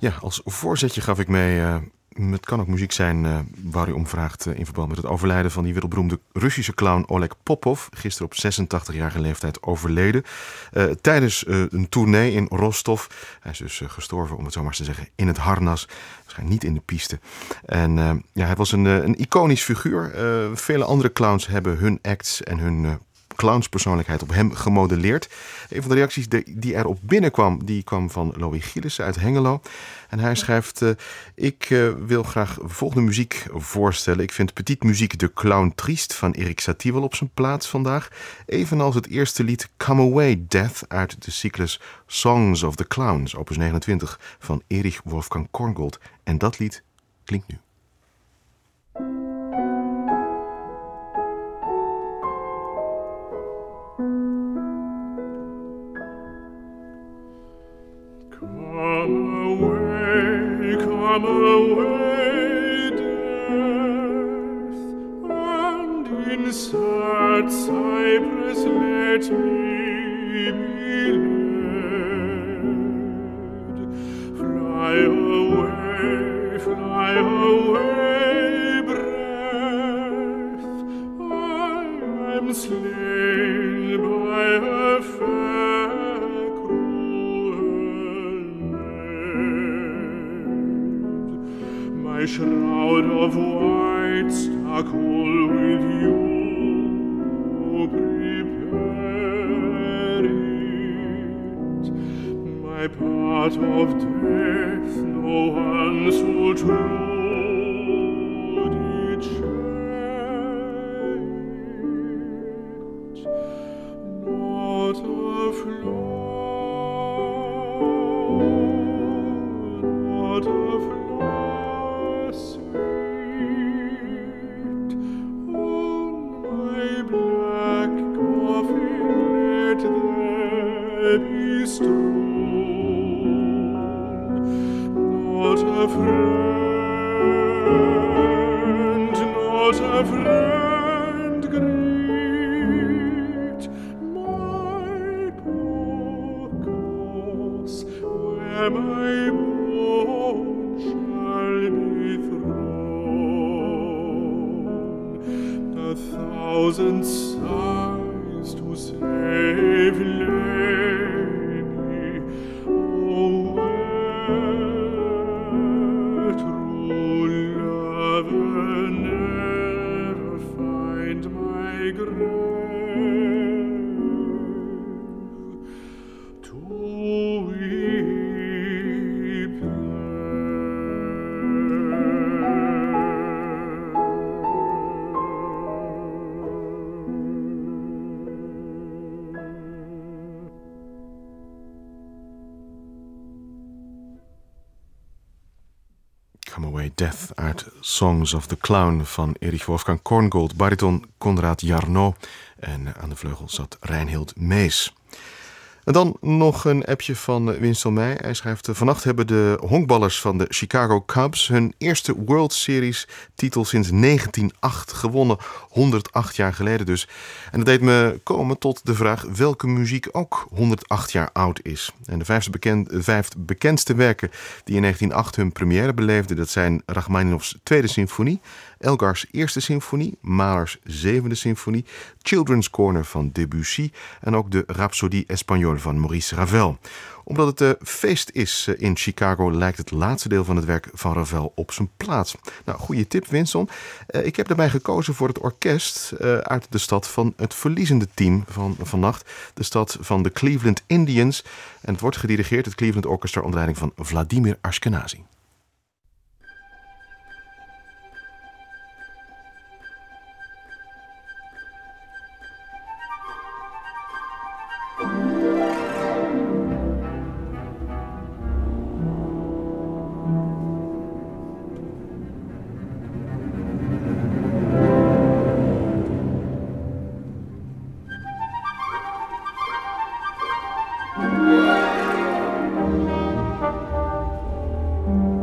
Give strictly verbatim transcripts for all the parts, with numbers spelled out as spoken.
Ja, als voorzetje gaf ik mee. Uh, het kan ook muziek zijn uh, waar u om vraagt uh, in verband met het overlijden van die wereldberoemde Russische clown Oleg Popov. Gisteren op zesentachtigjarige leeftijd overleden. Uh, tijdens uh, een tournee in Rostov. Hij is dus uh, gestorven, om het zo maar eens te zeggen, in het harnas. Waarschijnlijk niet in de piste. En uh, ja, hij was een, uh, een iconisch figuur. Uh, vele andere clowns hebben hun acts en hun... Uh, clownspersoonlijkheid op hem gemodelleerd. Een van de reacties die erop binnenkwam, die kwam van Louis Gielissen uit Hengelo. En hij schrijft, uh, ik uh, wil graag volgende muziek voorstellen. Ik vind Petite Muziek de Clown Triest van Erik Satie wel op zijn plaats vandaag. Evenals het eerste lied Come Away Death uit de cyclus Songs of the Clowns, opus negenentwintig van Erich Wolfgang Korngold. En dat lied klinkt nu. Come away, death, and in sad cypress let me be led. Fly away, fly away, breath, I am slain by a fair cruel maid. My shroud of white stuck all with you, prepare it. My part of death no one so true did change. Not a flaw, not a flaw. Be strewn, not a friend, not a friend greet my poor cause, where my bones shall be thrown. A thousand sighs to save lady, oh, where true lover never find my grave to weep Come Away Death uit Songs of the Clown van Erich Wolfgang Korngold, bariton Konrad Jarno en aan de vleugel zat Reinhild Mees. En dan nog een appje van Winston Meij. Hij schrijft: vannacht hebben de honkballers van de Chicago Cubs hun eerste World Series titel sinds negentien acht gewonnen. honderdacht jaar geleden dus. En dat deed me komen tot de vraag welke muziek ook honderdacht jaar oud is. En de vijf, bekend, vijf bekendste werken die in negentien acht hun première beleefden, dat zijn Rachmaninoffs Tweede Symfonie, Elgar's Eerste Symfonie, Mahler's Zevende Symfonie, Children's Corner van Debussy en ook de Rhapsodie Espagnole van Maurice Ravel. Omdat het uh, feest is uh, in Chicago lijkt het laatste deel van het werk van Ravel op zijn plaats. Nou, goede tip, Winston. Uh, ik heb daarbij gekozen voor het orkest uh, uit de stad van het verliezende team van vannacht. De stad van de Cleveland Indians. En het wordt gedirigeerd, het Cleveland Orchestra, onder leiding van Vladimir Ashkenazy. Thank you.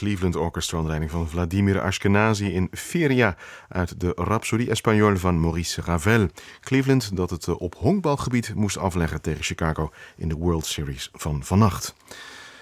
Cleveland Orchestra onder leiding van Vladimir Ashkenazy in Feria uit de Rhapsodie Espagnole van Maurice Ravel. Cleveland dat het op honkbalgebied moest afleggen tegen Chicago in de World Series van vannacht.